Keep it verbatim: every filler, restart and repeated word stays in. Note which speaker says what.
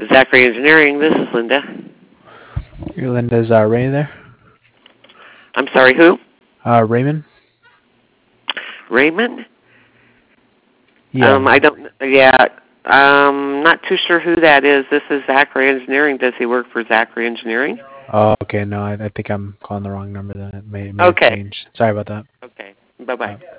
Speaker 1: Zachary Engineering, this is Linda.
Speaker 2: Hey, Linda, is uh, Ray there?
Speaker 1: I'm sorry, who?
Speaker 2: Uh, Raymond?
Speaker 1: Raymond?
Speaker 2: Yeah.
Speaker 1: Um, I don't, yeah, um, not too sure who that is. This is Zachary Engineering. Does he work for Zachary Engineering?
Speaker 2: Oh, okay. No, I, I think I'm calling the wrong number then. It may, it may have
Speaker 1: Okay.
Speaker 2: changed. Sorry about that.
Speaker 1: Okay. Bye-bye.
Speaker 2: Uh,